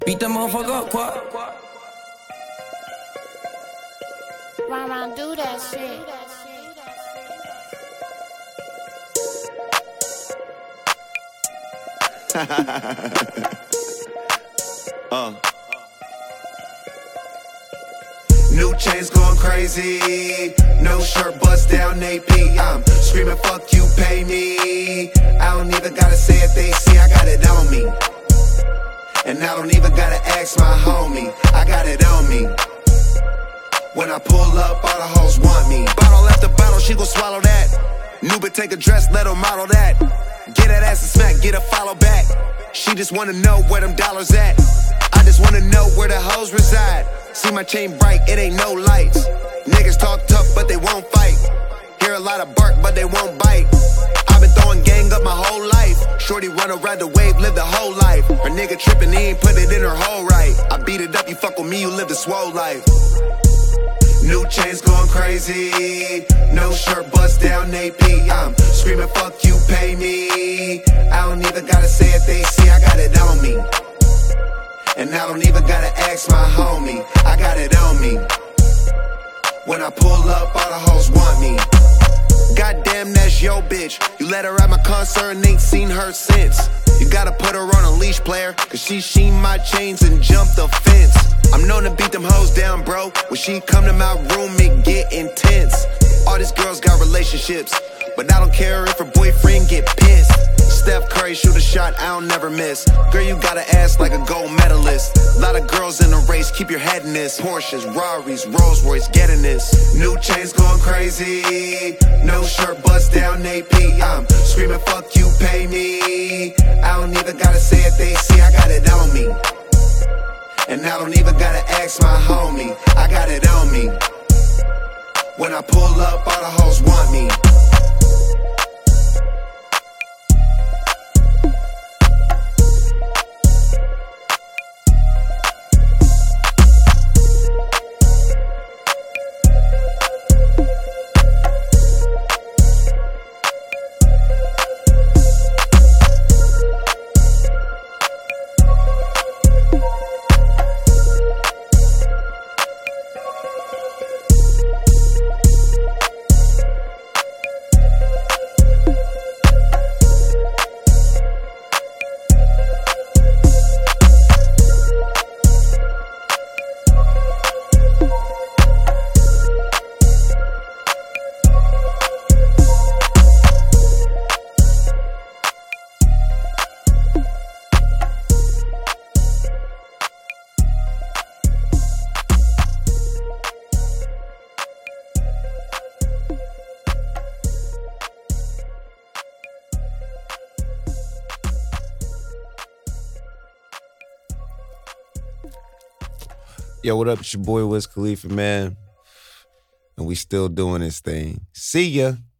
Beat that motherfucker up, quoi. Run around, do that shit. New chains going crazy, no shirt bust down AP. I'm screaming fuck you, pay me. I don't even gotta say it, they see I got it on me. And I don't even gotta ask my homie, I got it on me. When I pull up, all the hoes want me. Bottle after bottle, she gon' swallow that. New but take a dress, let her model that. Get that ass and smack, get a follow back. She just wanna know where them dollars at. I just wanna know where the hoes reside. See my chain bright, it ain't no lights. Niggas talk tough, but they won't fight. Hear a lot of bark, but they won't bite. I've been throwing gang up my whole life. Shorty run around the wave, live the whole life. Her nigga trippin', he ain't put it in her hole right. I beat it up, you fuck with me, you live the swole life. New chains going crazy, no shirt bust down AP. I'm screaming fuck you, pay me. I don't even gotta say it, they see I got it on me. And I don't even gotta ask my homie, I got it on me. When I pull up, all the hoes want me. Goddamn, that's yo bitch. You let her at my concert and ain't seen her since. You gotta put her on a leash, player, cause she sheen my chains and jumped the fence. I'm known to beat them hoes down, bro. When she come to my room, it get intense. All these girls got relationships, but I don't care if her boyfriend get pissed. Steph Curry shoot a shot, I don't never miss. Girl, you got an ass like a gold medalist. Lot of girls in the race, keep your head in this. Porsches, Rarries, Rolls Royce, getting this. New chains going crazy, no shirt bust down AP. I'm screaming fuck you, pay me. I don't even gotta say it, they see I got it on me. And I don't even gotta ask my homie, I got it on me. When I pull up, all the hoes want me. Yo, what up? It's your boy Wiz Khalifa, man. And we still doing this thing. See ya.